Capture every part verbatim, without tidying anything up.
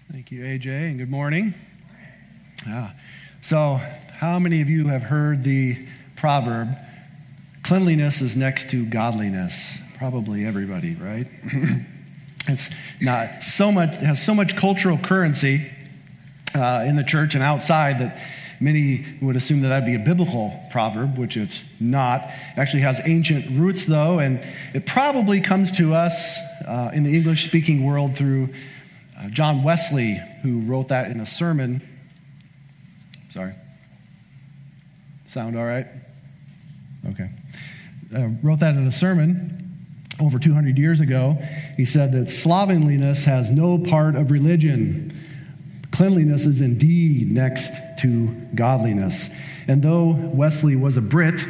Thank you, A J, and good morning. Uh, so, how many of you have heard the proverb, cleanliness is next to godliness? Probably everybody, right? It's not so much, it has so much cultural currency uh, in the church and outside that many would assume that that'd be a biblical proverb, which it's not. It actually has ancient roots, though, and it probably comes to us uh, in the English-speaking world through uh, John Wesley, who wrote that in a sermon. Sorry. Sound all right? Okay. Uh, wrote that in a sermon over two hundred years ago. He said that slovenliness has no part of religion. Cleanliness is indeed next to godliness. And though Wesley was a Brit,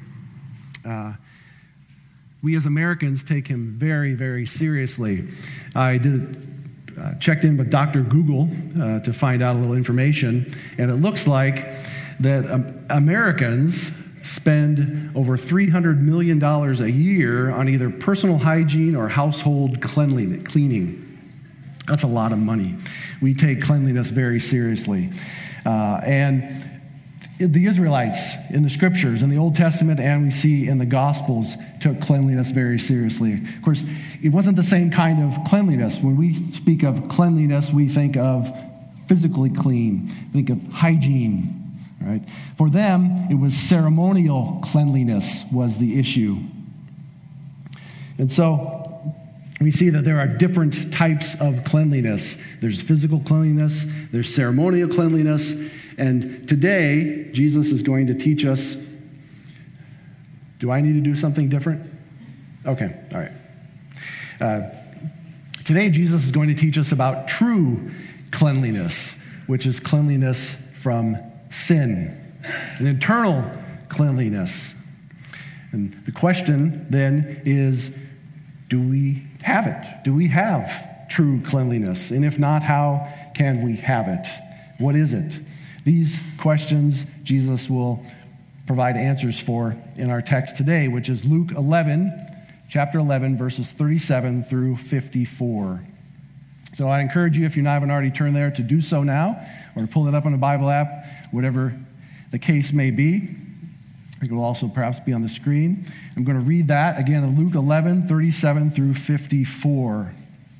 uh, we as Americans take him very, very seriously. I did uh, checked in with Doctor Google uh, to find out a little information, and it looks like that um, Americans spend over three hundred million dollars a year on either personal hygiene or household cleanliness, cleaning. That's a lot of money. We take cleanliness very seriously. Uh, and the Israelites in the scriptures, in the Old Testament, and we see in the Gospels, took cleanliness very seriously. Of course, it wasn't the same kind of cleanliness. When we speak of cleanliness, we think of physically clean, think of hygiene, right? For them, it was ceremonial cleanliness was the issue. And so we see that there are different types of cleanliness. There's physical cleanliness, there's ceremonial cleanliness, and today, Jesus is going to teach us. Do I need to do something different? Okay, all right. Uh, today, Jesus is going to teach us about true cleanliness, which is cleanliness from sin, an internal cleanliness. And the question then is, do we have it? Do we have true cleanliness? And if not, how can we have it? What is it? These questions Jesus will provide answers for in our text today, which is Luke eleven, chapter eleven, verses thirty-seven through fifty-four. So I encourage you, if you haven't already turned there, to do so now, or to pull it up on a Bible app, whatever the case may be. I think it will also perhaps be on the screen. I'm going to read that again in Luke eleven, thirty-seven through fifty-four.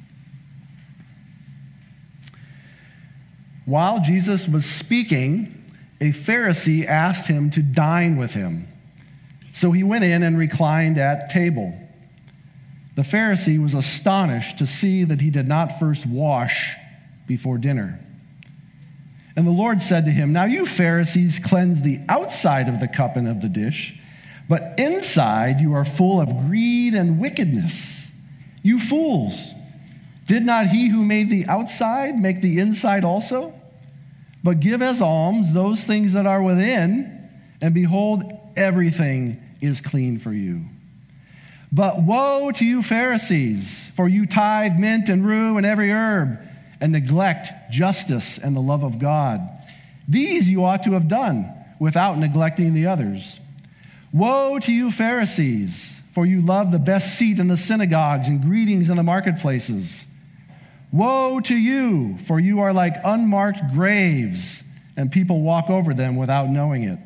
While Jesus was speaking, a Pharisee asked him to dine with him. So he went in and reclined at table. The Pharisee was astonished to see that he did not first wash before dinner. And the Lord said to him, "Now you Pharisees cleanse the outside of the cup and of the dish, but inside you are full of greed and wickedness. You fools! Did not he who made the outside make the inside also? But give as alms those things that are within, and behold, everything is clean for you. But woe to you Pharisees, for you tithe mint and rue and every herb, and neglect justice and the love of God. These you ought to have done without neglecting the others. Woe to you Pharisees, for you love the best seat in the synagogues and greetings in the marketplaces. Woe to you, for you are like unmarked graves, and people walk over them without knowing it."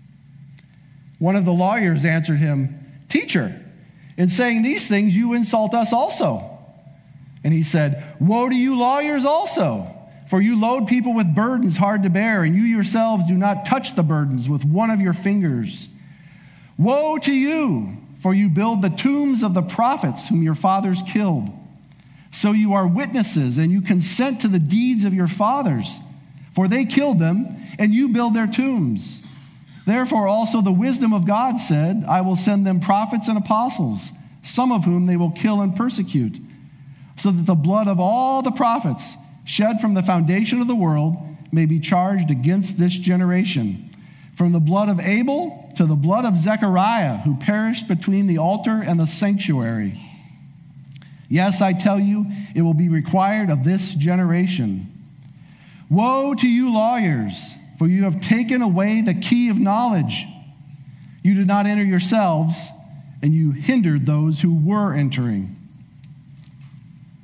One of the lawyers answered him, "Teacher, in saying these things you insult us also." And he said, "Woe to you lawyers also, for you load people with burdens hard to bear, and you yourselves do not touch the burdens with one of your fingers. Woe to you, for you build the tombs of the prophets whom your fathers killed. So you are witnesses, and you consent to the deeds of your fathers, for they killed them, and you build their tombs. Therefore also the wisdom of God said, I will send them prophets and apostles, some of whom they will kill and persecute, so that the blood of all the prophets shed from the foundation of the world may be charged against this generation, from the blood of Abel to the blood of Zechariah, who perished between the altar and the sanctuary. Yes, I tell you, it will be required of this generation. Woe to you lawyers, for you have taken away the key of knowledge. You did not enter yourselves, and you hindered those who were entering."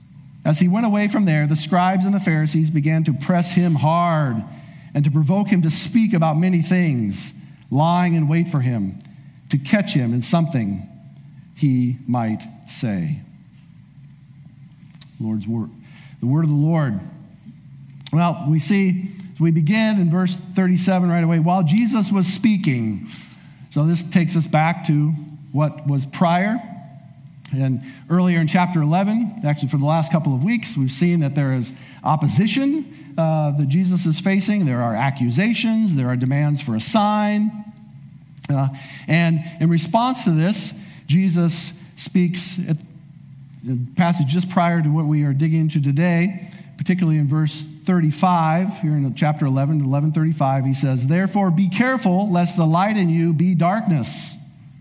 As he went away from there, the scribes and the Pharisees began to press him hard and to provoke him to speak about many things, lying in wait for him, to catch him in something he might say. Lord's word. The word of the Lord. Well, we see, as we begin in verse thirty-seven right away, while Jesus was speaking. So this takes us back to what was prior. And earlier in chapter eleven, actually for the last couple of weeks, we've seen that there is opposition uh, that Jesus is facing. There are accusations. There are demands for a sign. Uh, and in response to this, Jesus speaks at the passage just prior to what we are digging into today, particularly in verse thirty-five, here in chapter eleven, eleven thirty-five, he says, "Therefore be careful, lest the light in you be darkness."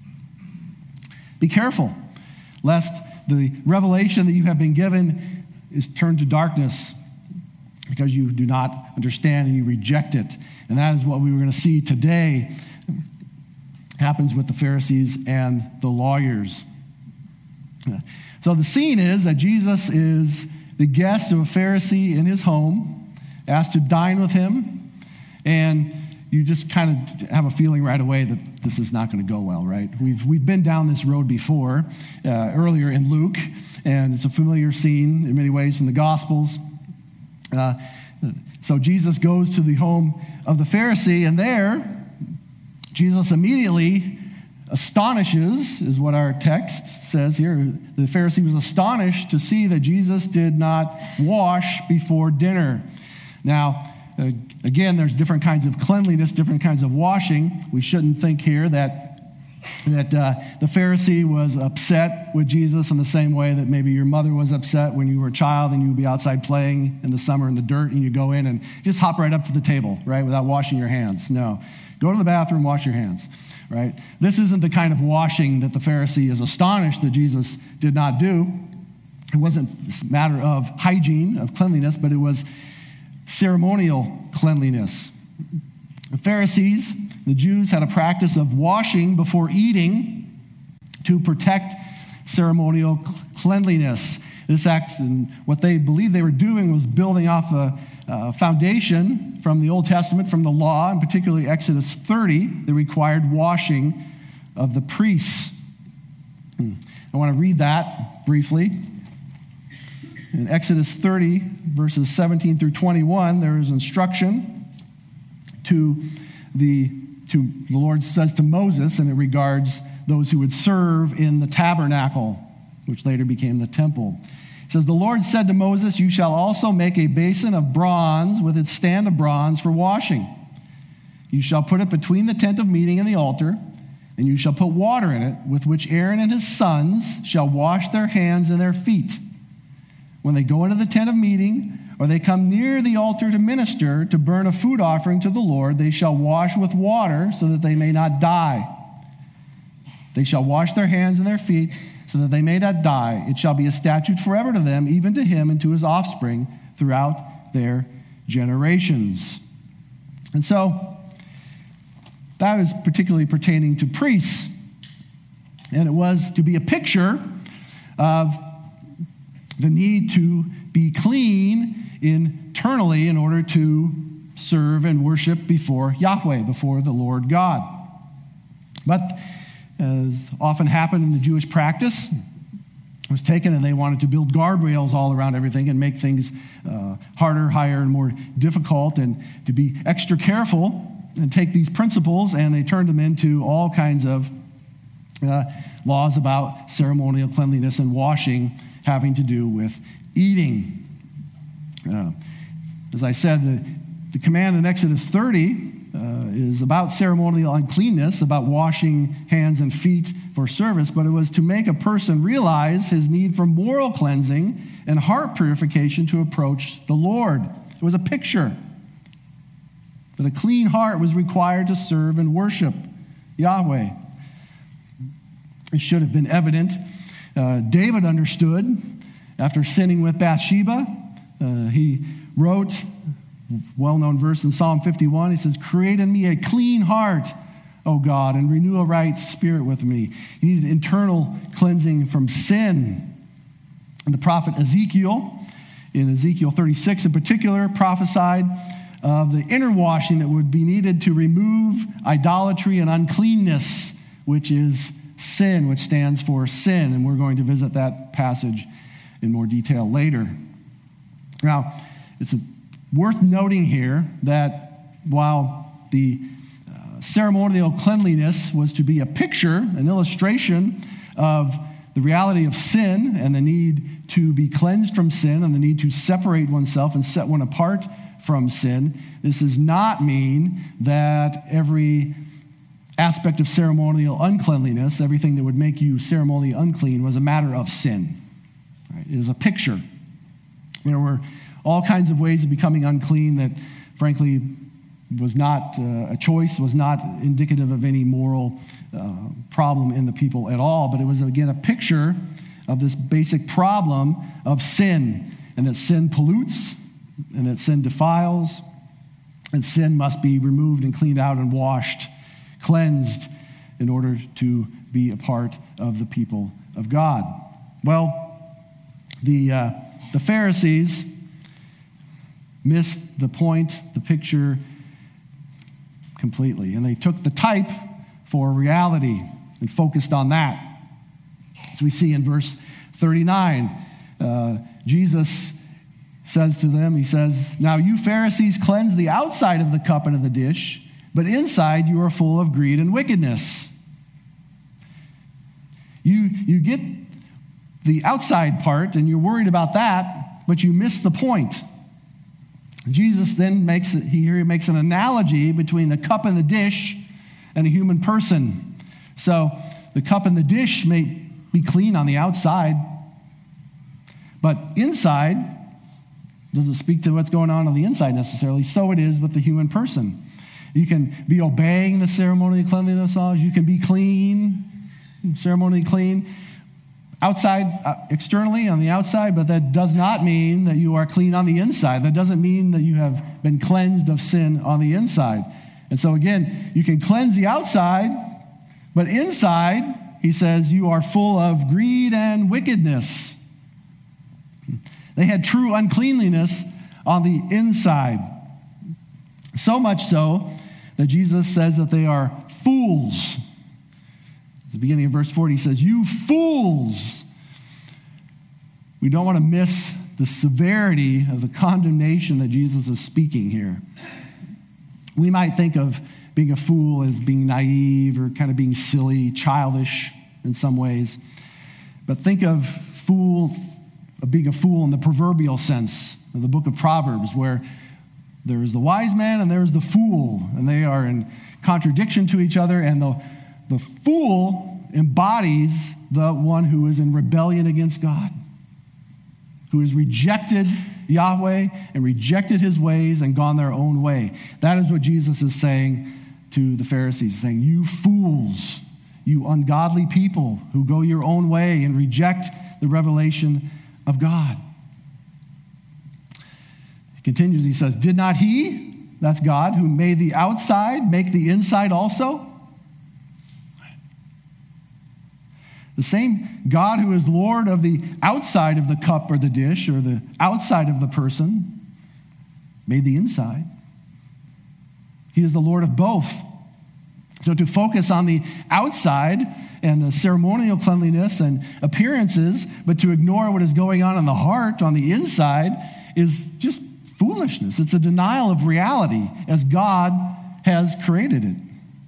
Be careful, lest the revelation that you have been given is turned to darkness because you do not understand and you reject it. And that is what we were going to see today happens with the Pharisees and the lawyers. So the scene is that Jesus is the guest of a Pharisee in his home, asked to dine with him, and you just kind of have a feeling right away that this is not going to go well, right? We've we've been down this road before, uh, earlier in Luke, and it's a familiar scene in many ways from the Gospels. Uh, so Jesus goes to the home of the Pharisee, and there, Jesus immediately astonishes, is what our text says here. The Pharisee was astonished to see that Jesus did not wash before dinner. Now, uh, again, there's different kinds of cleanliness, different kinds of washing. We shouldn't think here that that uh, the Pharisee was upset with Jesus in the same way that maybe your mother was upset when you were a child and you would be outside playing in the summer in the dirt and you go in and just hop right up to the table, right, without washing your hands. No. Go to the bathroom, wash your hands, right? This isn't the kind of washing that the Pharisee is astonished that Jesus did not do. It wasn't a matter of hygiene, of cleanliness, but it was ceremonial cleanliness. The Pharisees, the Jews, had a practice of washing before eating to protect ceremonial cleanliness. This act, and what they believed they were doing was building off a, a foundation from the Old Testament, from the law, and particularly Exodus thirty, that required washing of the priests. I want to read that briefly. In Exodus thirty, verses seventeen through twenty-one, there is instruction to the, to the Lord says to Moses, and it regards those who would serve in the tabernacle, which later became the temple. It says, "The Lord said to Moses, you shall also make a basin of bronze with its stand of bronze for washing. You shall put it between the tent of meeting and the altar, and you shall put water in it, with which Aaron and his sons shall wash their hands and their feet. When they go into the tent of meeting, or they come near the altar to minister, to burn a food offering to the Lord, they shall wash with water so that they may not die. They shall wash their hands and their feet so that they may not die. It shall be a statute forever to them, even to him and to his offspring throughout their generations." And so, that is particularly pertaining to priests. And it was to be a picture of the need to be clean internally in order to serve and worship before Yahweh, before the Lord God. But as often happened in the Jewish practice, it was taken and they wanted to build guardrails all around everything and make things uh, harder, higher, and more difficult, and to be extra careful and take these principles and they turned them into all kinds of uh, laws about ceremonial cleanliness and washing having to do with eating. Uh, as I said, the, the command in Exodus thirty uh, is about ceremonial uncleanness, about washing hands and feet for service, but it was to make a person realize his need for moral cleansing and heart purification to approach the Lord. It was a picture that a clean heart was required to serve and worship Yahweh. It should have been evident. Uh, David understood after sinning with Bathsheba. Uh, he wrote a well-known verse in Psalm fifty-one. He says, "Create in me a clean heart, O God, and renew a right spirit with me." He needed internal cleansing from sin. And the prophet Ezekiel in Ezekiel thirty-six in particular, prophesied of the inner washing that would be needed to remove idolatry and uncleanness, which is sin, which stands for sin. And we're going to visit that passage in more detail later. Now, it's worth noting here that while the uh, ceremonial cleanliness was to be a picture, an illustration of the reality of sin and the need to be cleansed from sin and the need to separate oneself and set one apart from sin, this does not mean that every aspect of ceremonial uncleanliness, everything that would make you ceremonially unclean, was a matter of sin. Right? It is a picture. There were all kinds of ways of becoming unclean that, frankly, was not uh, a choice, was not indicative of any moral uh, problem in the people at all. But it was, again, a picture of this basic problem of sin, and that sin pollutes, and that sin defiles, and sin must be removed and cleaned out and washed, cleansed, in order to be a part of the people of God. Well, the uh, the Pharisees missed the point, the picture, completely. And they took the type for reality and focused on that. As we see in verse thirty-nine, uh, Jesus says to them, he says, "Now you Pharisees cleanse the outside of the cup and of the dish, but inside you are full of greed and wickedness." You, you get the outside part and you're worried about that, but you miss the point. Jesus then makes, he here he makes an analogy between the cup and the dish and a human person. So the cup and the dish may be clean on the outside, but inside doesn't speak to what's going on on the inside necessarily. So it is with the human person. You can be obeying the ceremonial cleanliness laws. You can be clean, ceremonially clean, outside, uh, externally on the outside, but that does not mean that you are clean on the inside. That doesn't mean that you have been cleansed of sin on the inside. And so again, you can cleanse the outside, but inside, he says, you are full of greed and wickedness. They had true uncleanliness on the inside. So much so that Jesus says that they are fools. At the beginning of verse forty, he says, "You fools." We don't want to miss the severity of the condemnation that Jesus is speaking here. We might think of being a fool as being naive or kind of being silly, childish in some ways. But think of fool, of being a fool in the proverbial sense of the book of Proverbs, where there is the wise man and there is the fool, and they are in contradiction to each other, and the The fool embodies the one who is in rebellion against God, who has rejected Yahweh and rejected his ways and gone their own way. That is what Jesus is saying to the Pharisees, saying, "You fools, you ungodly people who go your own way and reject the revelation of God." He continues, he says, "Did not he," that's God, "who made the outside make the inside also?" The same God who is Lord of the outside of the cup or the dish or the outside of the person made the inside. He is the Lord of both. So to focus on the outside and the ceremonial cleanliness and appearances, but to ignore what is going on in the heart, on the inside, is just foolishness. It's a denial of reality as God has created it.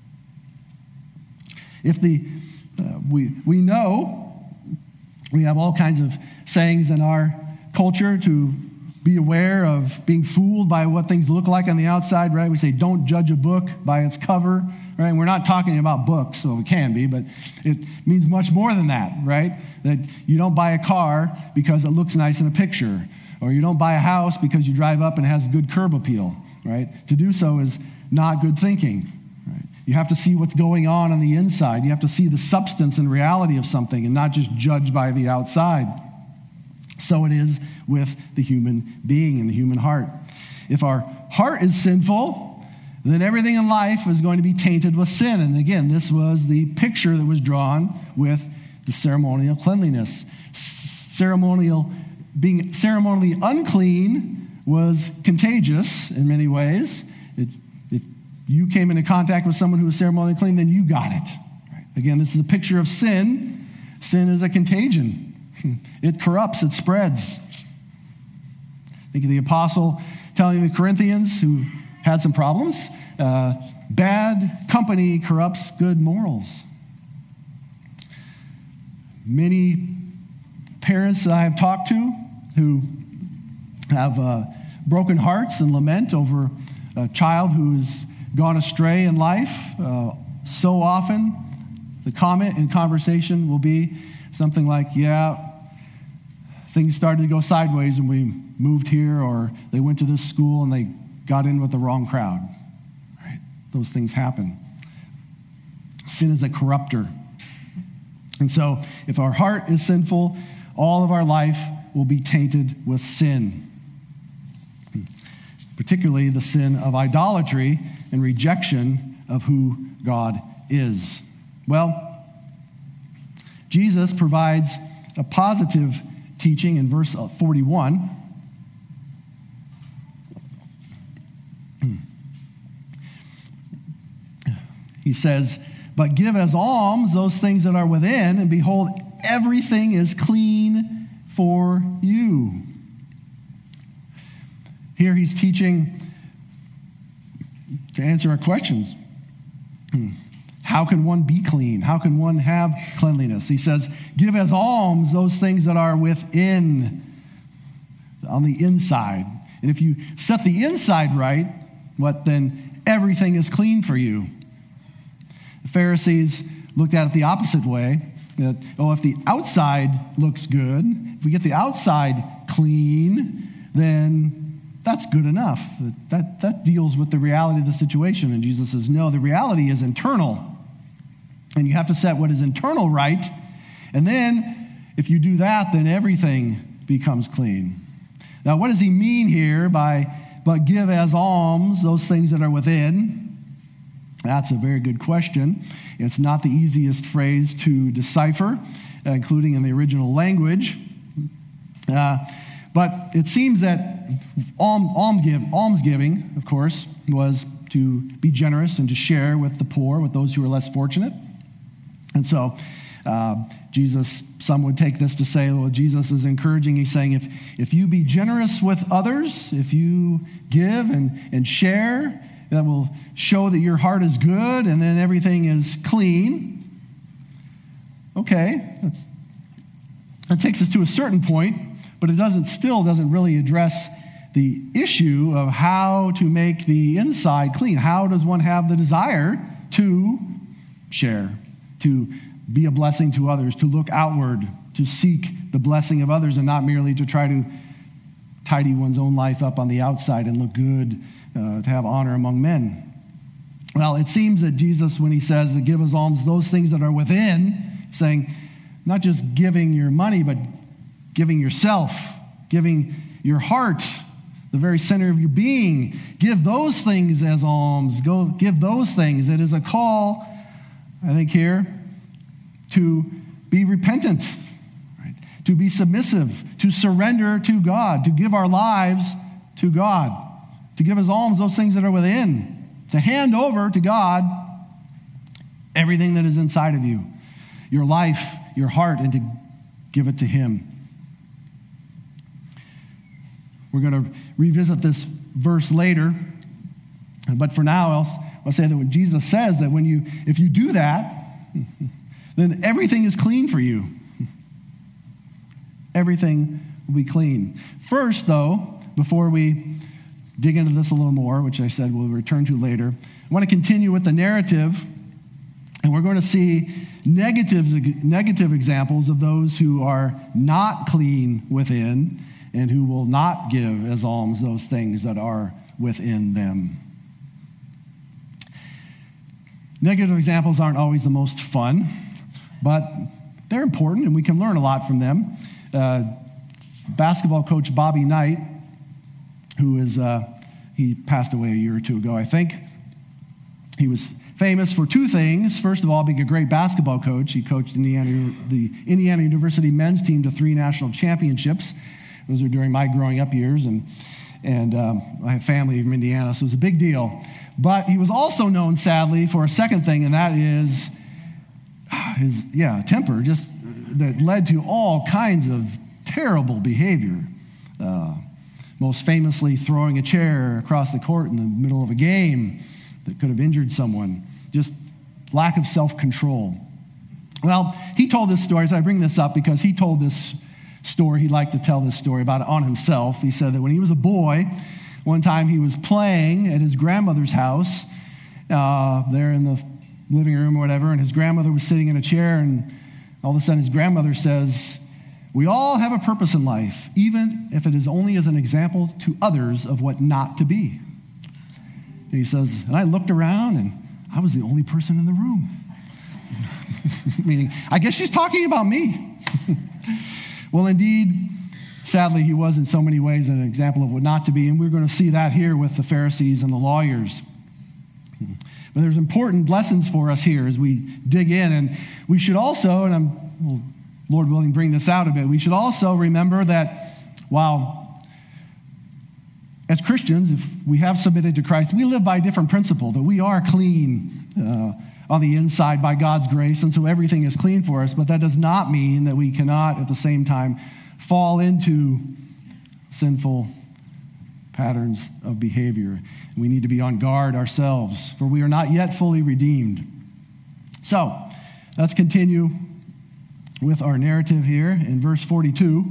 If the Uh, we, we know, we have all kinds of sayings in our culture to be aware of being fooled by what things look like on the outside, right? We say, don't judge a book by its cover, right? And we're not talking about books, so it can be, but it means much more than that, right? That you don't buy a car because it looks nice in a picture, or you don't buy a house because you drive up and it has good curb appeal, right? To do so is not good thinking. You have to see what's going on on the inside. You have to see the substance and reality of something and not just judge by the outside. So it is with the human being and the human heart. If our heart is sinful, then everything in life is going to be tainted with sin. And again, this was the picture that was drawn with the ceremonial cleanliness. Ceremonial being ceremonially unclean was contagious in many ways. It, if you came into contact with someone who was ceremonially clean, then you got it. Right? Again, this is a picture of sin. Sin is a contagion. It corrupts, it spreads. Think of the apostle telling the Corinthians, who had some problems, uh, bad company corrupts good morals. Many parents that I have talked to who have uh, broken hearts and lament over a child who's gone astray in life. Uh, so often, the comment in conversation will be something like, yeah, things started to go sideways when we moved here, or they went to this school and they got in with the wrong crowd. Right? Those things happen. Sin is a corrupter. And so, if our heart is sinful, all of our life will be tainted with sin. Particularly the sin of idolatry and rejection of who God is. Well, Jesus provides a positive teaching in verse forty-one. He says, "But give as alms those things that are within, and behold, everything is clean for you." Here he's teaching to answer our questions. How can one be clean? How can one have cleanliness? He says, give as alms those things that are within, on the inside. And if you set the inside right, what then? Everything is clean for you. The Pharisees looked at it the opposite way. That, oh, if the outside looks good, if we get the outside clean, then that's good enough. That, that deals with the reality of the situation. And Jesus says, no, the reality is internal. And you have to set what is internal right. And then, if you do that, then everything becomes clean. Now, what does he mean here by, but give as alms those things that are within? That's a very good question. It's not the easiest phrase to decipher, uh, including in the original language. Uh, but it seems that alm, alm give, almsgiving, of course, was to be generous and to share with the poor, with those who are less fortunate. And so uh, Jesus, some would take this to say, well, Jesus is encouraging, he's saying, if, if you be generous with others, if you give and, and share, that will show that your heart is good and then everything is clean. Okay, that's, that takes us to a certain point, but it doesn't still doesn't really address the issue of how to make the inside clean. How does one have the desire to share, to be a blessing to others, to look outward, to seek the blessing of others and not merely to try to tidy one's own life up on the outside and look good, uh, to have honor among men? Well, it seems that Jesus, when he says to give as alms those things that are within, saying not just giving your money, but giving yourself, giving your heart, the very center of your being. Give those things as alms. Go give those things. It is a call, I think here, to be repentant, right? To be submissive, to surrender to God, to give our lives to God, to give as alms those things that are within, to hand over to God everything that is inside of you, your life, your heart, and to give it to him. We're going to revisit this verse later, but for now, I'll, I'll say that when Jesus says that when you, if you do that, then everything is clean for you. Everything will be clean. First, though, before we dig into this a little more, which I said we'll return to later, I want to continue with the narrative, and we're going to see negative, negative examples of those who are not clean within and who will not give as alms those things that are within them. Negative examples aren't always the most fun, but they're important and we can learn a lot from them. Uh, basketball coach Bobby Knight, who is, uh, he passed away a year or two ago, I think. He was famous for two things. First of all, being a great basketball coach. He coached Indiana, the Indiana University men's team to three national championships. those were during my growing up years, and and um, I have family from Indiana, so it was a big deal. But he was also known, sadly, for a second thing, and that is his, yeah, temper, just that led to all kinds of terrible behavior. Uh, most famously, throwing a chair across the court in the middle of a game that could have injured someone. Just lack of self-control. Well, he told this story, so I bring this up because he told this story. He liked to tell this story about it on himself. He said that when he was a boy, one time he was playing at his grandmother's house, uh, there in the living room or whatever, and his grandmother was sitting in a chair, and all of a sudden his grandmother says, "We all have a purpose in life, even if it is only as an example to others of what not to be." And he says, and I looked around, and I was the only person in the room. Meaning, I guess she's talking about me. Well, indeed, sadly, he was in so many ways an example of what not to be, and we're going to see that here with the Pharisees and the lawyers. But there's important lessons for us here as we dig in, and we should also, and I'm, well, Lord willing, bring this out a bit, we should also remember that while as Christians, if we have submitted to Christ, we live by a different principle, that we are clean uh, on the inside by God's grace, and so everything is clean for us, but that does not mean that we cannot at the same time fall into sinful patterns of behavior. We need to be on guard ourselves, for we are not yet fully redeemed. So, let's continue with our narrative here in verse forty-two.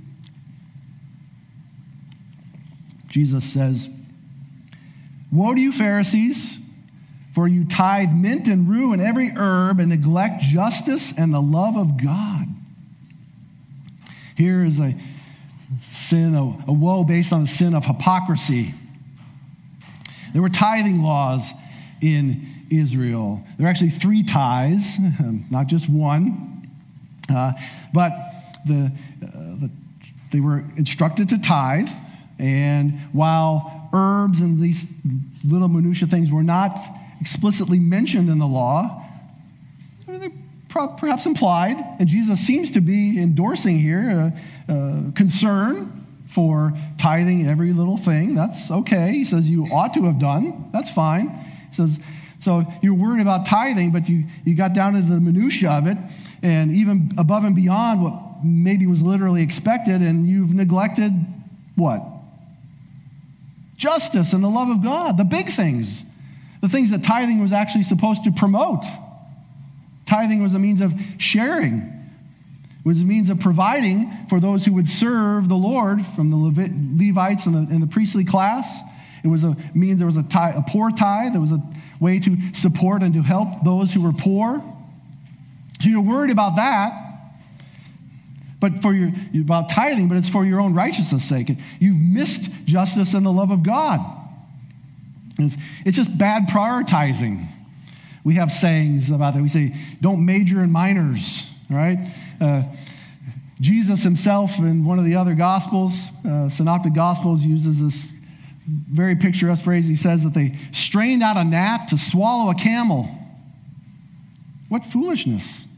Jesus says, "Woe to you, Pharisees, for you tithe mint and rue and every herb and neglect justice and the love of God." Here is a sin, a, a woe based on the sin of hypocrisy. There were tithing laws in Israel. There were actually three tithes, not just one. Uh, but the, uh, the they were instructed to tithe, and while herbs and these little minutia things were not explicitly mentioned in the law, they perhaps implied, and Jesus seems to be endorsing here a, a concern for tithing every little thing. That's okay. He says you ought to have done. That's fine. He says, so you're worried about tithing, but you, you got down to the minutia of it, and even above and beyond what maybe was literally expected, and you've neglected what? Justice and the love of God, the big things, the things that tithing was actually supposed to promote. Tithing was a means of sharing. It was a means of providing for those who would serve the Lord, from the Levit- Levites and the, and the priestly class. It was a means, there was a, tithe, a poor tithe. There was a way to support and to help those who were poor. So you're worried about that, but for your about tithing, but it's for your own righteousness' sake. You've missed justice and the love of God. It's, it's just bad prioritizing. We have sayings about that. We say, don't major in minors, right? Uh, Jesus himself in one of the other Gospels, uh, Synoptic Gospels, uses this very picturesque phrase. He says that they strained out a gnat to swallow a camel. What foolishness.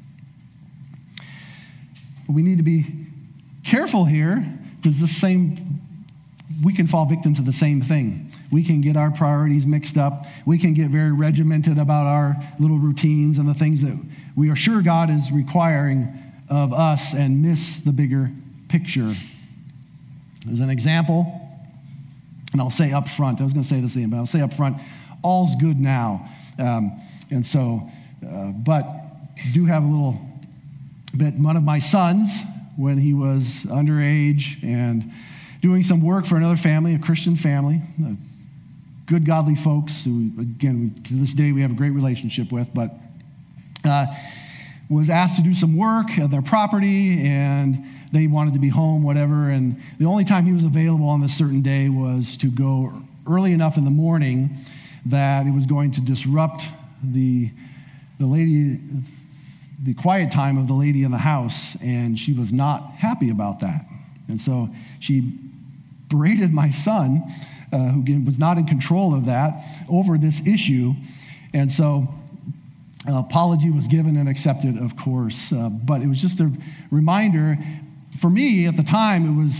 But we need to be careful here, because the same, we can fall victim to the same thing. We can get our priorities mixed up. We can get very regimented about our little routines and the things that we are sure God is requiring of us, and miss the bigger picture. As an example, and I'll say up front, I was going to say this thing, but I'll say up front, all's good now. Um, and so, uh, but do have a little bit, one of my sons, when he was underage and doing some work for another family, a Christian family, uh, good godly folks who, again, we, to this day we have a great relationship with, but uh, was asked to do some work at their property, and they wanted to be home, whatever, and the only time he was available on this certain day was to go early enough in the morning that it was going to disrupt the the lady, the quiet time of the lady in the house, and she was not happy about that. And so she berated my son, uh, who again was not in control of that, over this issue. And so uh, apology was given and accepted, of course. Uh, but it was just a reminder. For me, at the time, it was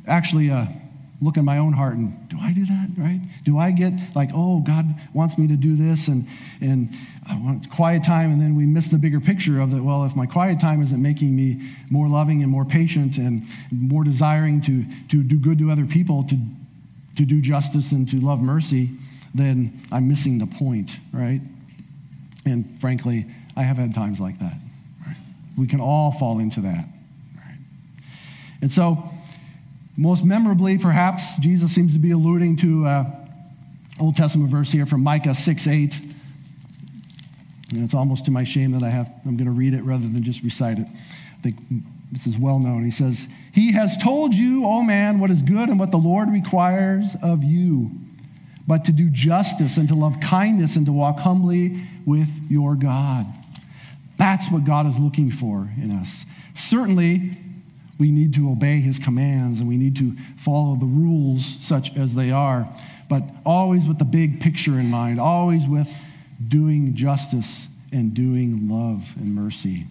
actually uh, look in my own heart and, do I do that, right? Do I get like, oh, God wants me to do this, and and I want quiet time, and then we miss the bigger picture of that, well, if my quiet time isn't making me more loving and more patient and more desiring to, to do good to other people, to, to do justice and to love mercy, then I'm missing the point, right? And frankly, I have had times like that. Right? We can all fall into that. Right? And so, most memorably, perhaps, Jesus seems to be alluding to an Old Testament verse here from Micah six eight. And it's almost to my shame that I have, I'm going to read it rather than just recite it. I think this is well known. He says, "He has told you, O man, what is good and what the Lord requires of you, but to do justice and to love kindness and to walk humbly with your God." That's what God is looking for in us. Certainly, we need to obey his commands and we need to follow the rules such as they are, but always with the big picture in mind, always with doing justice and doing love and mercy.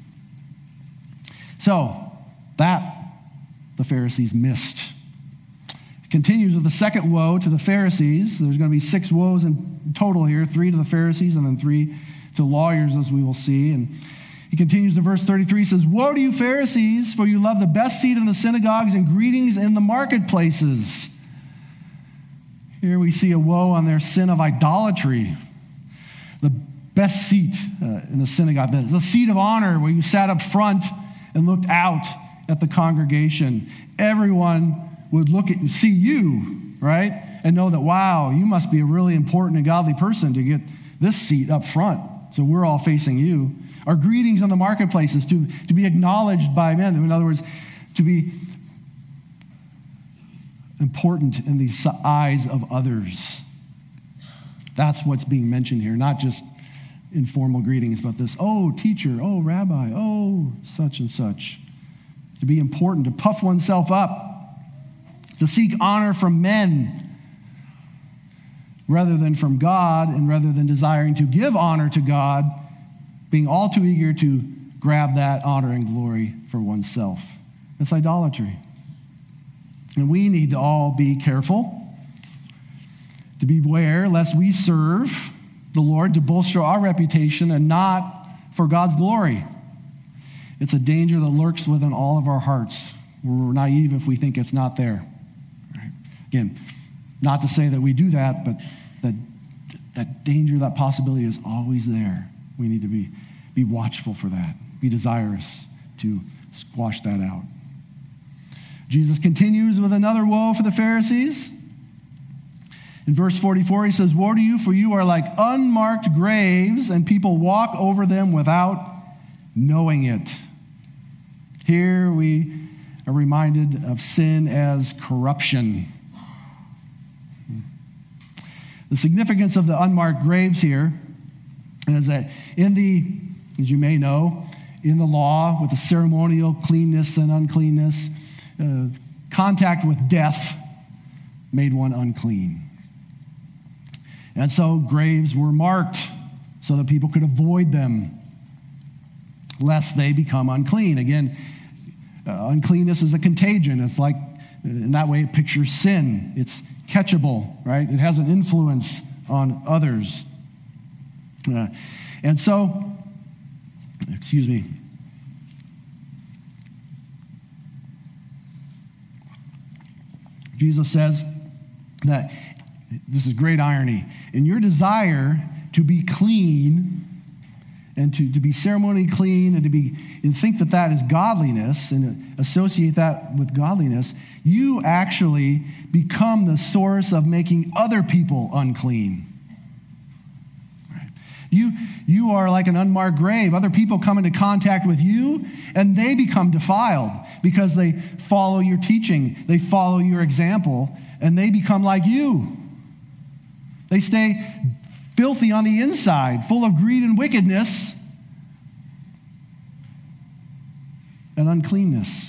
So, that the Pharisees missed. It continues with the second woe to the Pharisees. There's going to be six woes in total here, three to the Pharisees and then three to lawyers, as we will see. And he continues to verse thirty-three, says, "Woe to you, Pharisees, for you love the best seat in the synagogues and greetings in the marketplaces." Here we see a woe on their sin of idolatry. The best seat uh, in the synagogue, the, the seat of honor where you sat up front and looked out at the congregation. Everyone would look at you, see you, right? And know that, wow, you must be a really important and godly person to get this seat up front. So we're all facing you. Our greetings in the marketplaces, to, to be acknowledged by men. In other words, to be important in the eyes of others. That's what's being mentioned here, not just informal greetings, but this, oh, teacher, oh, rabbi, oh, such and such. To be important, to puff oneself up, to seek honor from men rather than from God, and rather than desiring to give honor to God, being all too eager to grab that honor and glory for oneself. It's idolatry. And we need to all be careful to beware lest we serve the Lord to bolster our reputation and not for God's glory. It's a danger that lurks within all of our hearts. We're naive if we think it's not there. Right? Again, not to say that we do that, but that that danger, that possibility is always there. We need to be, be watchful for that, be desirous to squash that out. Jesus continues with another woe for the Pharisees. In verse forty-four, he says, "Woe to you, for you are like unmarked graves, and people walk over them without knowing it." Here we are reminded of sin as corruption. The significance of the unmarked graves here is that in the, as you may know, in the law, with the ceremonial cleanness and uncleanness, uh, contact with death made one unclean. And so graves were marked so that people could avoid them, lest they become unclean. Again, uh, uncleanness is a contagion. It's like, in that way, it pictures sin. It's catchable, right? It has an influence on others. Uh, and so, excuse me. Jesus says that, this is great irony, in your desire to be clean and to, to be ceremonially clean and to be and think that that is godliness and associate that with godliness, you actually become the source of making other people unclean. Right? You, you are like an unmarked grave. Other people come into contact with you and they become defiled because they follow your teaching, they follow your example, and they become like you. They stay filthy on the inside, full of greed and wickedness and uncleanness.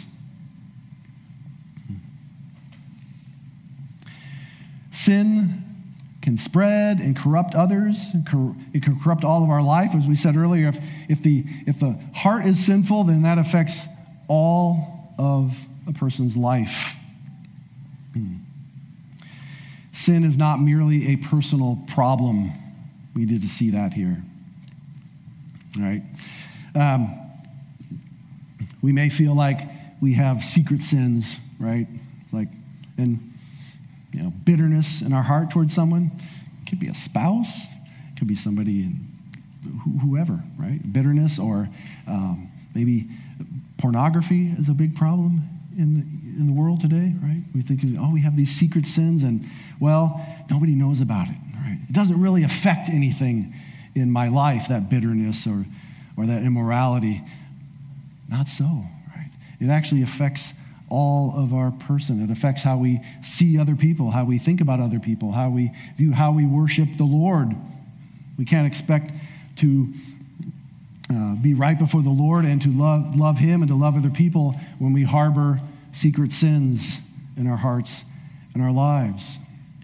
Sin can spread and corrupt others. It can corrupt all of our life. As we said earlier, if, if, the, if the heart is sinful, then that affects all of a person's life. sin is not merely a personal problem. We need to see that here. All right. Um, we may feel like we have secret sins, right? Like, and you know, bitterness in our heart towards someone. It could be a spouse. It could be somebody, in, whoever, right? Bitterness, or um, maybe pornography is a big problem in the, in the world today, right? We think, oh, we have these secret sins, and well, nobody knows about it, right? It doesn't really affect anything in my life, that bitterness or or that immorality. Not so, right? It actually affects all of our person. It affects how we see other people, how we think about other people, how we view, how we worship the Lord. We can't expect to uh, be right before the Lord and to love, love Him and to love other people when we harbor secret sins in our hearts and our lives.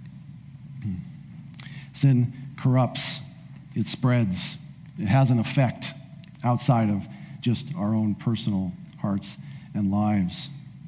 Sin corrupts. It spreads. It has an effect outside of just our own personal hearts and lives.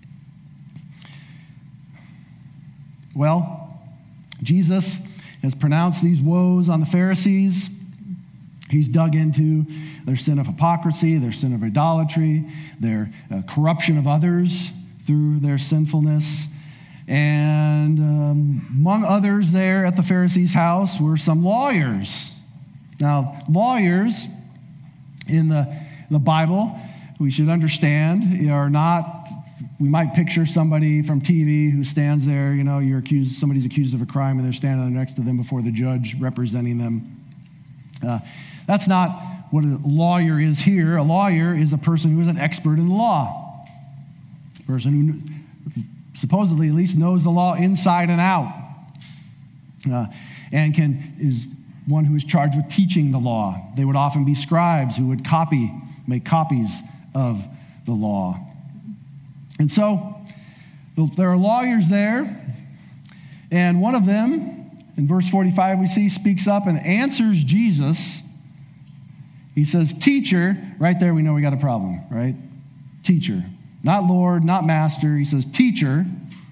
Well, Jesus has pronounced these woes on the Pharisees. He's dug into their sin of hypocrisy, their sin of idolatry, their uh, corruption of others through their sinfulness. And um, among others there at the Pharisees' house were some lawyers. Now, lawyers in the, the Bible, we should understand, are not, we might picture somebody from T V who stands there, you know, you're accused, somebody's accused of a crime and they're standing there next to them before the judge representing them. Uh, that's not what a lawyer is here. A lawyer is a person who is an expert in the law. A person who supposedly at least knows the law inside and out. Uh, and can is one who is charged with teaching the law. They would often be scribes who would copy, make copies of the law. And so there are lawyers there, and one of them, in verse forty-five we see, speaks up and answers Jesus. He says, "Teacher," right there we know we got a problem, right? Teacher. Not Lord, not Master. He says, "Teacher,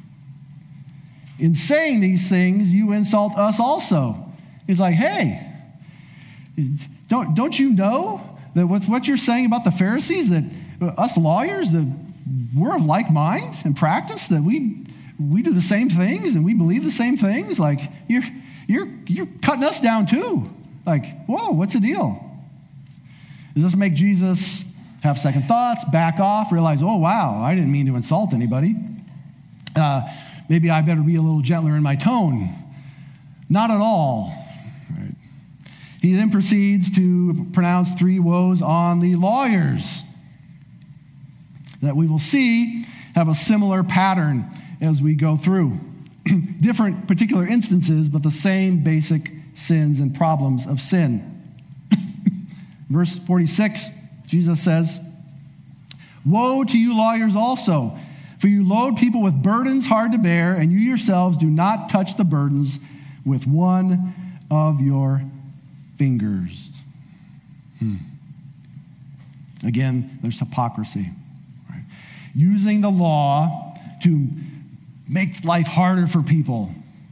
in saying these things, you insult us also." He's like, hey, don't, don't you know that with what you're saying about the Pharisees, that us lawyers, that we're of like mind and practice, that we we do the same things and we believe the same things? Like, you're you're you're cutting us down too. Like, whoa, what's the deal? Does this make Jesus have second thoughts, back off, realize, oh, wow, I didn't mean to insult anybody. Uh, maybe I better be a little gentler in my tone. Not at all. Right. He then proceeds to pronounce three woes on the lawyers that we will see have a similar pattern as we go through. Different particular instances, but the same basic sins and problems of sin. Verse forty-six, Jesus says, "Woe to you lawyers also, for you load people with burdens hard to bear, and you yourselves do not touch the burdens with one of your fingers." Hmm. Again, there's hypocrisy. Right? Using the law to make life harder for people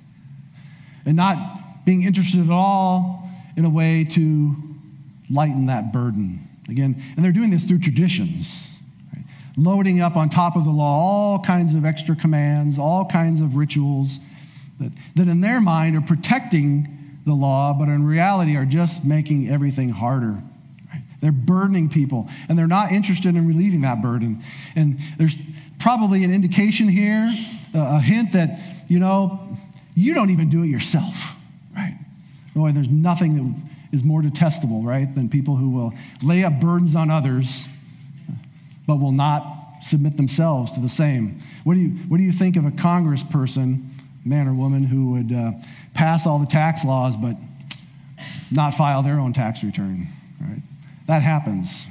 and not being interested at all in a way to lighten that burden. Again, and they're doing this through traditions, right? Loading up on top of the law all kinds of extra commands, all kinds of rituals that, that in their mind are protecting the law, but in reality are just making everything harder. Right? They're burdening people, and they're not interested in relieving that burden. And there's probably an indication here, a hint that, you know, you don't even do it yourself, right? Boy, there's nothing that is more detestable, right, than people who will lay up burdens on others, but will not submit themselves to the same. What do you What do you think of a congressperson, man or woman, who would uh, pass all the tax laws but not file their own tax return? Right, that happens.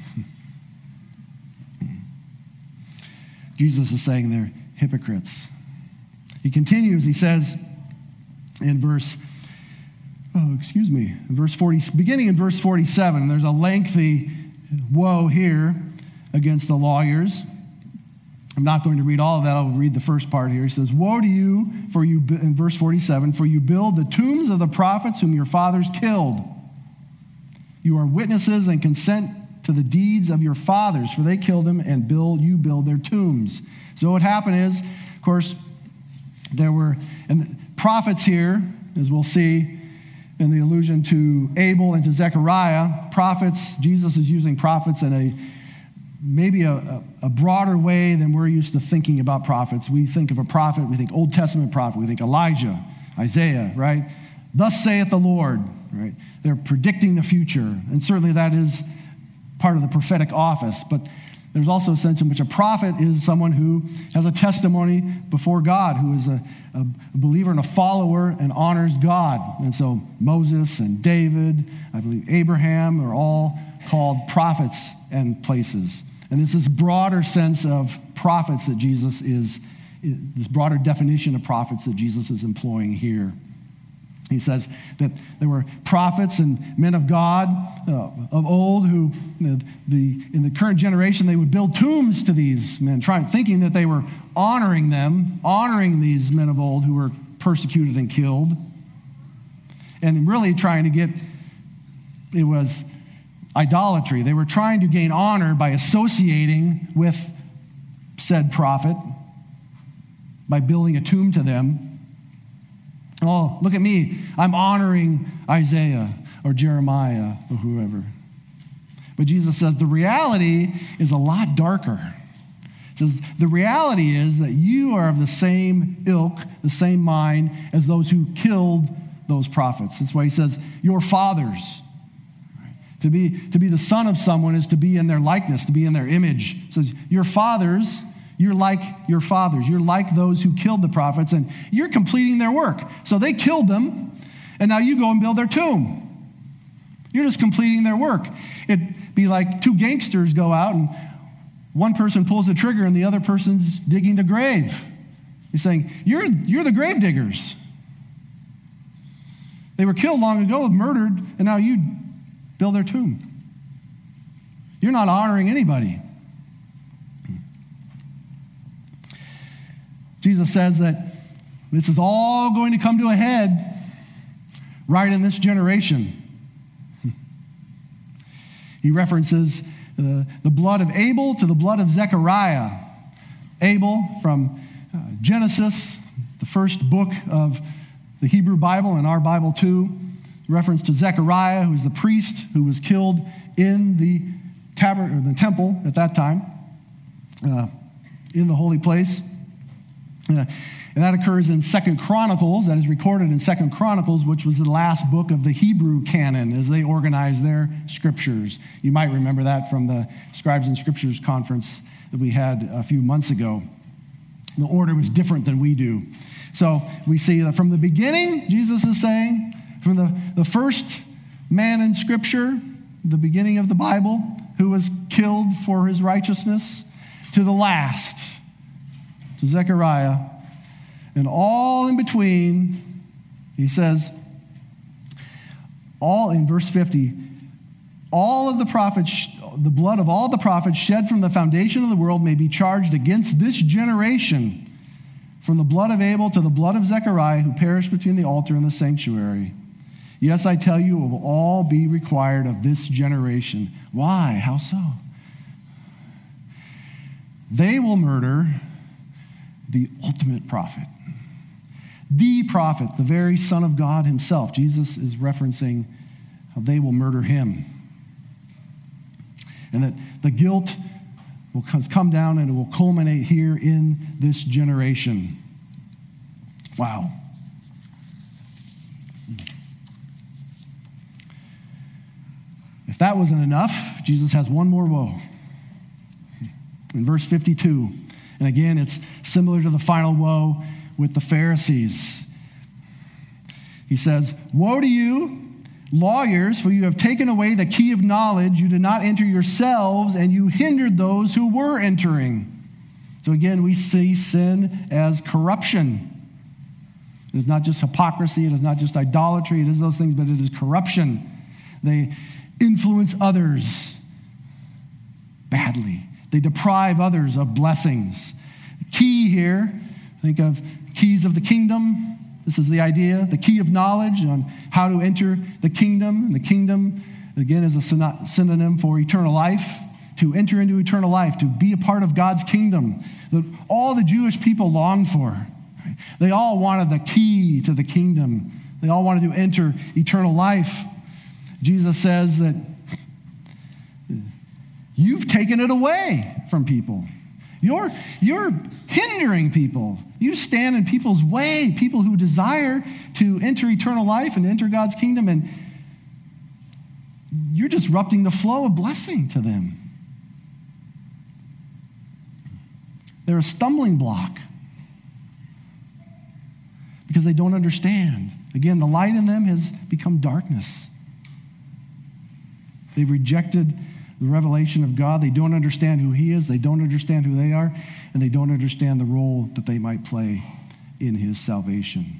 Jesus is saying they're hypocrites. He continues. He says in verse. Oh, excuse me. Verse forty, beginning in verse forty-seven, there's a lengthy woe here against the lawyers. I'm not going to read all of that. I'll read the first part here. He says, woe to you, for you, in verse forty-seven, for you build the tombs of the prophets whom your fathers killed. You are witnesses and consent to the deeds of your fathers, for they killed them and build, you build their tombs. So what happened is, of course, there were and prophets here, as we'll see in the allusion to Abel and to Zechariah. Prophets, Jesus is using prophets in a maybe a, a broader way than we're used to thinking about prophets. We think of a prophet, we think Old Testament prophet, we think Elijah, Isaiah, right? Thus saith the Lord, right? They're predicting the future, and certainly that is part of the prophetic office, but there's also a sense in which a prophet is someone who has a testimony before God, who is a, a believer and a follower and honors God. And so Moses and David, I believe Abraham, are all called prophets and places. And it's this broader sense of prophets that Jesus is, this broader definition of prophets that Jesus is employing here. He says that there were prophets and men of God uh, of old who, you know, the, in the current generation, they would build tombs to these men, trying, thinking that they were honoring them, honoring these men of old who were persecuted and killed, and really trying to get, it was idolatry. They were trying to gain honor by associating with said prophet, by building a tomb to them. Oh, look at me. I'm honoring Isaiah or Jeremiah or whoever. But Jesus says the reality is a lot darker. He says the reality is that you are of the same ilk, the same mind as those who killed those prophets. That's why he says, your fathers. To be, to be the son of someone is to be in their likeness, to be in their image. He says, your fathers, you're like your fathers. You're like those who killed the prophets, and you're completing their work. So they killed them, and now you go and build their tomb. You're just completing their work. It'd be like two gangsters go out, and one person pulls the trigger, and the other person's digging the grave. He's saying, you're, you're the grave diggers. They were killed long ago, murdered, and now you build their tomb. You're not honoring anybody. Jesus says that this is all going to come to a head right in this generation. He references uh, the blood of Abel to the blood of Zechariah. Abel from uh, Genesis, the first book of the Hebrew Bible and our Bible too. Reference to Zechariah, who was the priest who was killed in the tabernacle, or the temple at that time, uh, in the holy place. Uh, and that occurs in Second Chronicles. That is recorded in Second Chronicles, which was the last book of the Hebrew canon as they organized their scriptures. You might remember that from the Scribes and Scriptures conference that we had a few months ago. The order was different than we do. So we see that from the beginning, Jesus is saying, from the, the first man in Scripture, the beginning of the Bible, who was killed for his righteousness, to the last, to Zechariah, and all in between, he says, all in verse fifty, all of the prophets, the blood of all the prophets shed from the foundation of the world may be charged against this generation, from the blood of Abel to the blood of Zechariah, who perished between the altar and the sanctuary. Yes, I tell you, it will all be required of this generation. Why? How so? They will murder the ultimate prophet. The prophet, the very Son of God himself. Jesus is referencing how they will murder him. And that the guilt will come down and it will culminate here in this generation. Wow. If that wasn't enough, Jesus has one more woe. In verse fifty-two, and again, it's similar to the final woe with the Pharisees. He says, woe to you, lawyers, for you have taken away the key of knowledge. You did not enter yourselves, and you hindered those who were entering. So again, we see sin as corruption. It is not just hypocrisy. It is not just idolatry. It is those things, but it is corruption. They influence others badly. They deprive others of blessings. key here. Think of keys of the kingdom. This is the idea, the key of knowledge on how to enter the kingdom. And the kingdom, again, is a synonym for eternal life. To enter into eternal life, to be a part of God's kingdom that all the Jewish people longed for. They all wanted the key to the kingdom. They all wanted to enter eternal life. Jesus says that you've taken it away from people. You're, you're hindering people. You stand in people's way, people who desire to enter eternal life and enter God's kingdom, and you're disrupting the flow of blessing to them. They're a stumbling block because they don't understand. Again, the light in them has become darkness. They've rejected the revelation of God. They don't understand who He is. They don't understand who they are. And they don't understand the role that they might play in His salvation.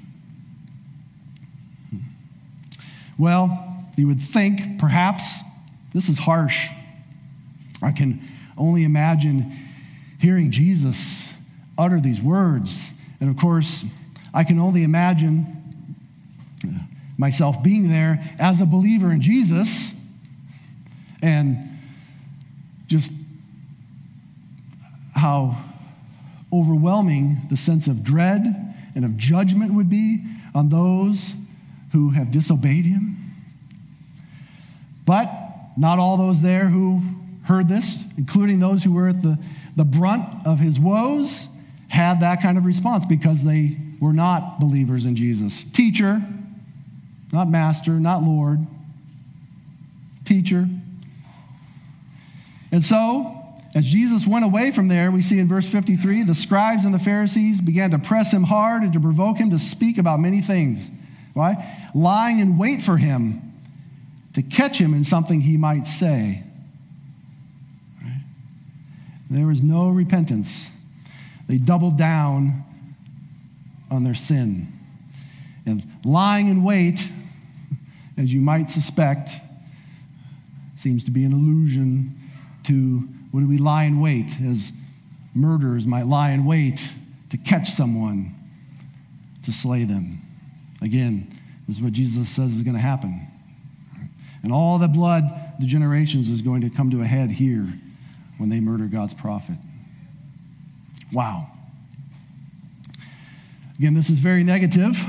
Well, you would think, perhaps, this is harsh. I can only imagine hearing Jesus utter these words. And of course, I can only imagine myself being there as a believer in Jesus and just how overwhelming the sense of dread and of judgment would be on those who have disobeyed Him. But not all those there who heard this, including those who were at the, the brunt of His woes, had that kind of response because they were not believers in Jesus. Teacher, not master, not Lord. Teacher. And so, as Jesus went away from there, we see in verse fifty-three, the scribes and the Pharisees began to press Him hard and to provoke Him to speak about many things. Why? Lying in wait for Him to catch Him in something He might say. Right? There was no repentance. They doubled down on their sin. And lying in wait, as you might suspect, seems to be an allusion to when we lie in wait, as murderers might lie in wait to catch someone, to slay them. Again, this is what Jesus says is going to happen. And all the blood, the generations, is going to come to a head here when they murder God's prophet. Wow. Again, this is very negative.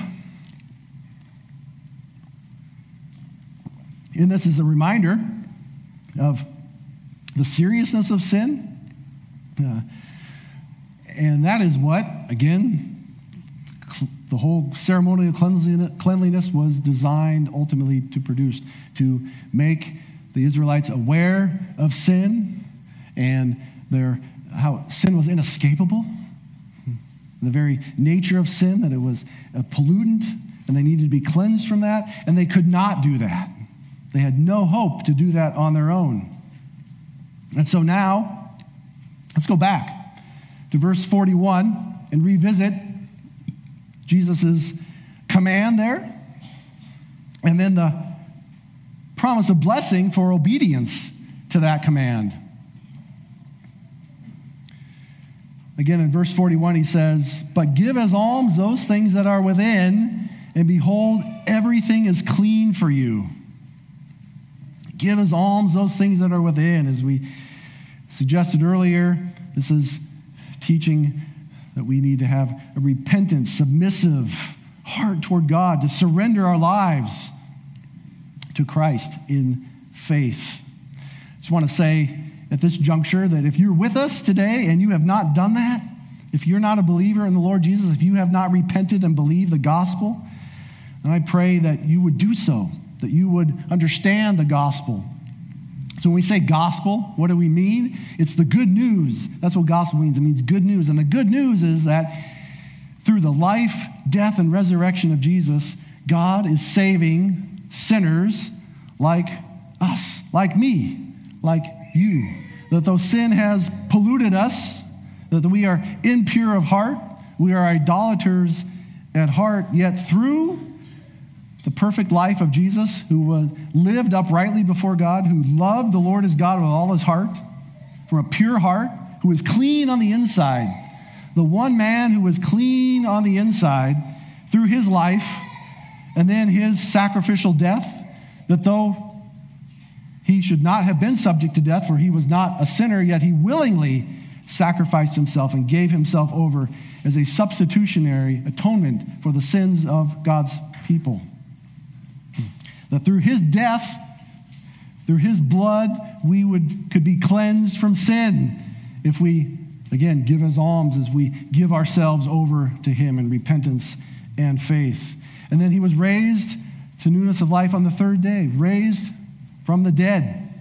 And this is a reminder of the seriousness of sin. Uh, and that is what, again, cl- the whole ceremonial cleanliness was designed ultimately to produce, to make the Israelites aware of sin and their how sin was inescapable, the very nature of sin, that it was a pollutant, and they needed to be cleansed from that, and they could not do that. They had no hope to do that on their own. And so now, let's go back to verse forty-one and revisit Jesus' command there, and then the promise of blessing for obedience to that command. Again, in verse forty-one, he says, "But give as alms those things that are within, and behold, everything is clean for you." Give as alms those things that are within. As we suggested earlier, this is teaching that we need to have a repentant, submissive heart toward God, to surrender our lives to Christ in faith. I just want to say at this juncture that if you're with us today and you have not done that, if you're not a believer in the Lord Jesus, if you have not repented and believed the gospel, then I pray that you would do so, that you would understand the gospel. So when we say gospel, what do we mean? It's the good news. That's what gospel means. It means good news. And the good news is that through the life, death, and resurrection of Jesus, God is saving sinners like us, like me, like you. That though sin has polluted us, that we are impure of heart, we are idolaters at heart, yet through the perfect life of Jesus, who uh, lived uprightly before God, who loved the Lord his God with all his heart, from a pure heart, who is clean on the inside, the one man who was clean on the inside through his life and then his sacrificial death, that though he should not have been subject to death, for he was not a sinner, yet he willingly sacrificed himself and gave himself over as a substitutionary atonement for the sins of God's people. That through his death, through his blood, we would could be cleansed from sin if we, again, give as alms, as we give ourselves over to him in repentance and faith. And then he was raised to newness of life on the third day, raised from the dead,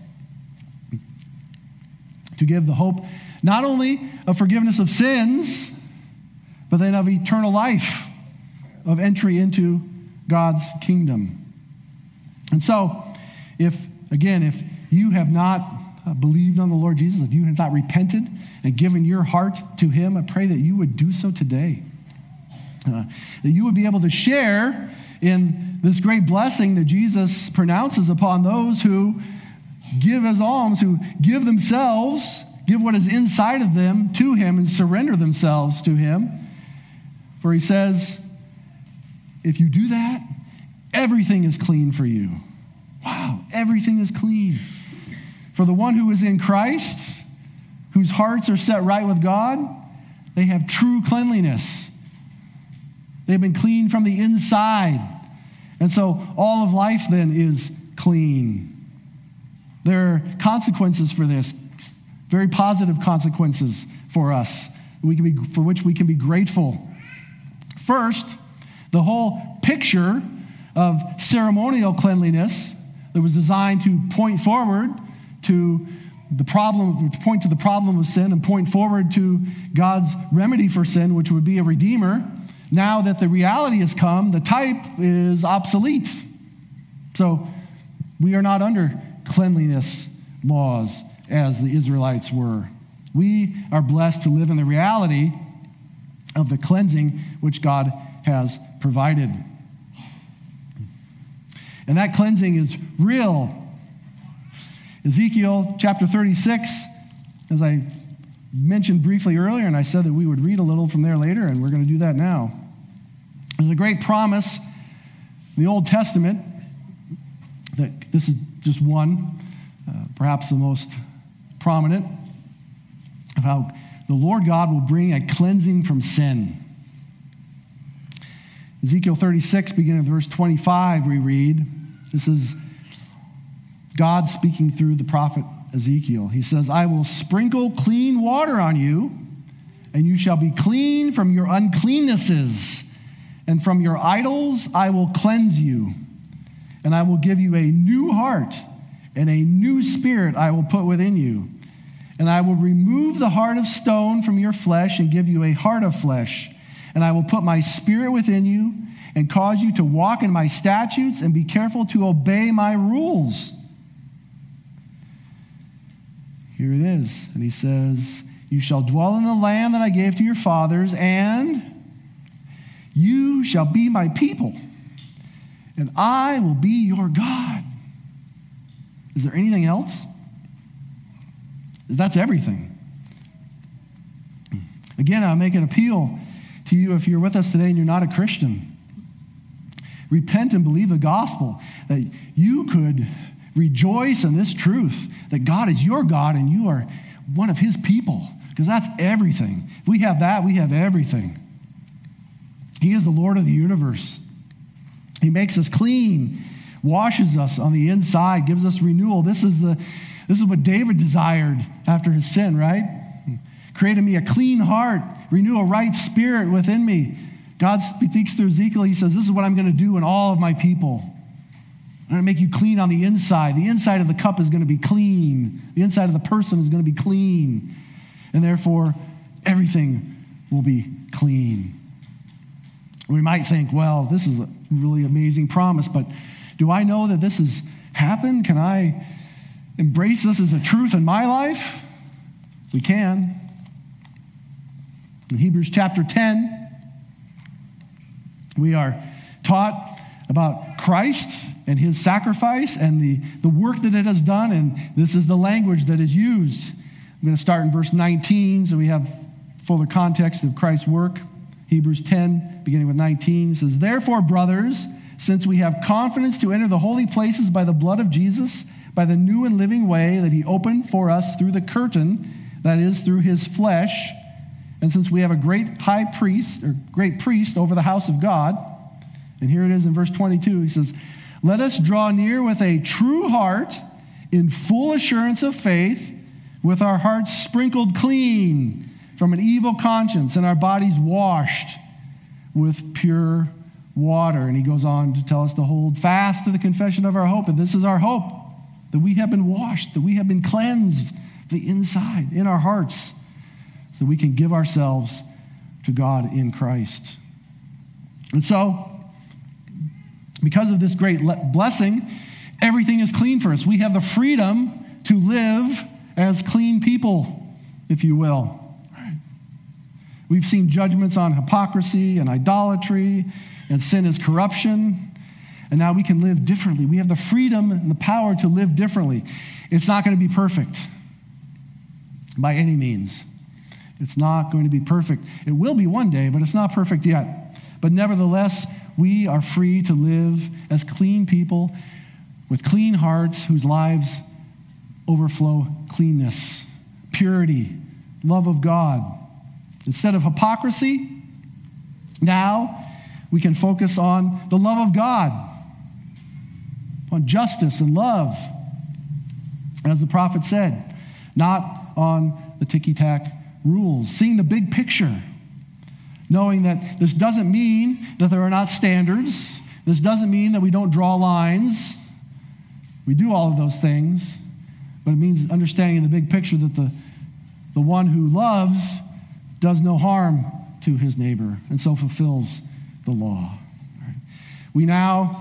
to give the hope not only of forgiveness of sins, but then of eternal life, of entry into God's kingdom. And so, if, again, if you have not uh, believed on the Lord Jesus, if you have not repented and given your heart to him, I pray that you would do so today. Uh, that you would be able to share in this great blessing that Jesus pronounces upon those who give as alms, who give themselves, give what is inside of them to him and surrender themselves to him. For he says, if you do that, everything is clean for you. Wow, everything is clean. For the one who is in Christ, whose hearts are set right with God, they have true cleanliness. They've been cleaned from the inside. And so all of life then is clean. There are consequences for this, very positive consequences for us, we can be, for which we can be grateful. First, the whole picture of ceremonial cleanliness that was designed to point forward to the problem, to point to the problem of sin and point forward to God's remedy for sin, which would be a redeemer. Now that the reality has come, the type is obsolete. So we are not under cleanliness laws as the Israelites were. We are blessed to live in the reality of the cleansing which God has provided. And that cleansing is real. Ezekiel chapter thirty-six, as I mentioned briefly earlier, and I said that we would read a little from there later, and we're going to do that now. There's a great promise in the Old Testament that this is just one, uh, perhaps the most prominent, of how the Lord God will bring a cleansing from sin. Ezekiel thirty-six, beginning with verse twenty-five, we read, this is God speaking through the prophet Ezekiel. He says, I will sprinkle clean water on you, and you shall be clean from your uncleannesses, and from your idols I will cleanse you, and I will give you a new heart, and a new spirit I will put within you. And I will remove the heart of stone from your flesh and give you a heart of flesh. And I will put my spirit within you and cause you to walk in my statutes and be careful to obey my rules. Here it is. And he says, you shall dwell in the land that I gave to your fathers, and you shall be my people, and I will be your God. Is there anything else? That's everything. Again, I make an appeal to you if you're with us today and you're not a Christian. Repent and believe the gospel, that you could rejoice in this truth, that God is your God and you are one of his people, because that's everything. If we have that, we have everything. He is the Lord of the universe. He makes us clean, washes us on the inside, gives us renewal. This is the This is what David desired after his sin, right? Create in me a clean heart, renew a right spirit within me. God speaks through Ezekiel. He says, this is what I'm going to do in all of my people. I'm going to make you clean on the inside. The inside of the cup is going to be clean. The inside of the person is going to be clean. And therefore, everything will be clean. We might think, well, this is a really amazing promise, but do I know that this has happened? Can I embrace this as a truth in my life? We can. In Hebrews chapter ten, we are taught about Christ and his sacrifice and the, the work that it has done, and this is the language that is used. I'm going to start in verse nineteen, so we have fuller context of Christ's work. Hebrews ten, beginning with nineteen, says, "Therefore, brothers, since we have confidence to enter the holy places by the blood of Jesus, by the new and living way that he opened for us through the curtain, that is, through his flesh, and since we have a great high priest, or great priest over the house of God," and here it is in verse twenty-two, he says, "Let us draw near with a true heart in full assurance of faith, with our hearts sprinkled clean from an evil conscience and our bodies washed with pure water." And he goes on to tell us to hold fast to the confession of our hope. And this is our hope, that we have been washed, that we have been cleansed the inside, in our hearts, so we can give ourselves to God in Christ. And so, because of this great blessing, everything is clean for us. We have the freedom to live as clean people, if you will. We've seen judgments on hypocrisy and idolatry, and sin is corruption, and now we can live differently. We have the freedom and the power to live differently. It's not going to be perfect by any means. It's not going to be perfect. It will be one day, but it's not perfect yet. But nevertheless, we are free to live as clean people with clean hearts whose lives overflow cleanness, purity, love of God. Instead of hypocrisy, now we can focus on the love of God, on justice and love, as the prophet said, not on the ticky-tack rules, seeing the big picture, knowing that this doesn't mean that there are not standards. This doesn't mean that we don't draw lines. We do all of those things, but it means understanding the big picture that the, the one who loves does no harm to his neighbor and so fulfills the law. We now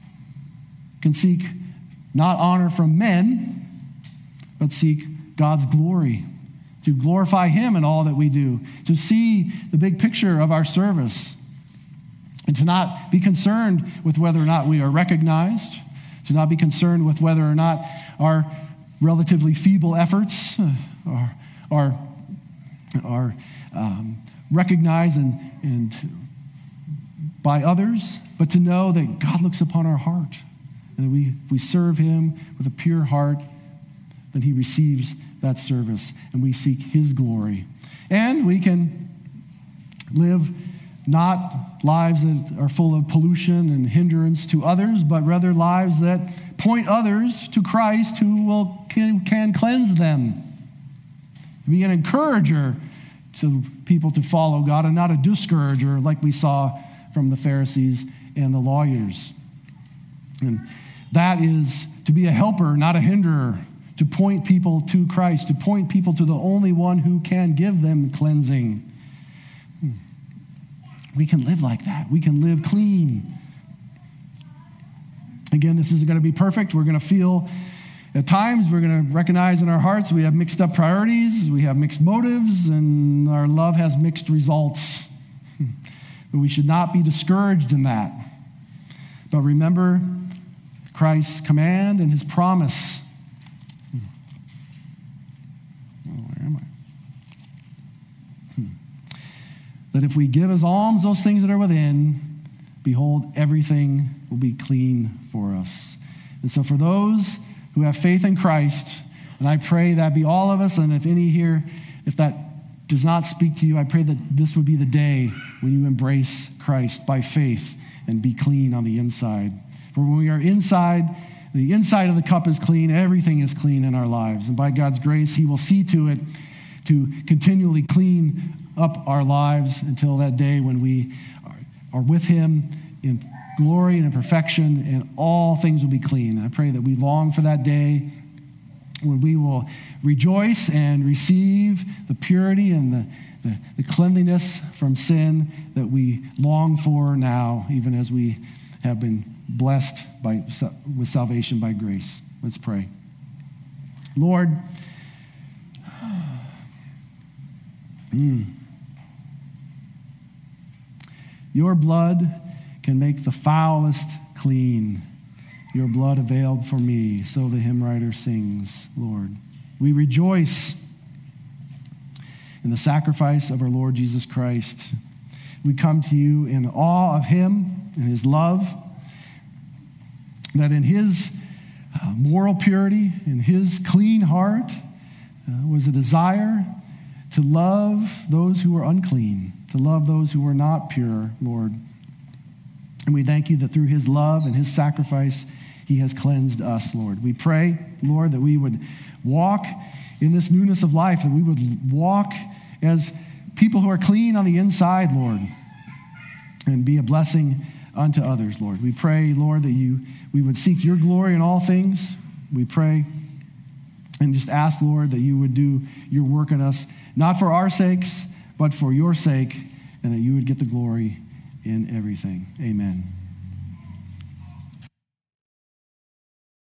can seek not honor from men, but seek God's glory, to glorify him in all that we do, to see the big picture of our service, and to not be concerned with whether or not we are recognized, to not be concerned with whether or not our relatively feeble efforts are, are, are um, recognized and, and by others, but to know that God looks upon our heart, and that we, if we serve him with a pure heart, then he receives that service, and we seek his glory. And we can live not lives that are full of pollution and hindrance to others, but rather lives that point others to Christ, who will can, can cleanse them. Be an encourager to people to follow God, and not a discourager like we saw from the Pharisees and the lawyers. And that is to be a helper, not a hinderer, to point people to Christ, to point people to the only one who can give them cleansing. We can live like that. We can live clean. Again, this isn't going to be perfect. We're going to feel at times, we're going to recognize in our hearts we have mixed up priorities, we have mixed motives, and our love has mixed results. But we should not be discouraged in that. But remember Christ's command and his promise. Oh, where am I? Hmm. That if we give as alms those things that are within, behold, everything will be clean for us. And so for those who have faith in Christ, and I pray that be all of us, and if any here, if that does not speak to you, I pray that this would be the day when you embrace Christ by faith and be clean on the inside. For when we are inside, the inside of the cup is clean, everything is clean in our lives. And by God's grace, he will see to it to continually clean up our lives until that day when we are, are with him in glory and in perfection, and all things will be clean. I pray that we long for that day when we will rejoice and receive the purity and the, the, the cleanliness from sin that we long for now, even as we have been blessed by, with salvation by grace. Let's pray. Lord, mm, your blood can make the foulest clean. Your blood availed for me, so the hymn writer sings, Lord. We rejoice in the sacrifice of our Lord Jesus Christ. We come to you in awe of him and his love, that in his uh, moral purity, in his clean heart, uh, was a desire to love those who were unclean, to love those who were not pure, Lord. And we thank you that through his love and his sacrifice, he has cleansed us, Lord. We pray, Lord, that we would walk in this newness of life, that we would walk as people who are clean on the inside, Lord, and be a blessing unto others, Lord. We pray, Lord, that you we would seek your glory in all things. We pray and just ask, Lord, that you would do your work in us, not for our sakes, but for your sake, and that you would get the glory in everything. Amen.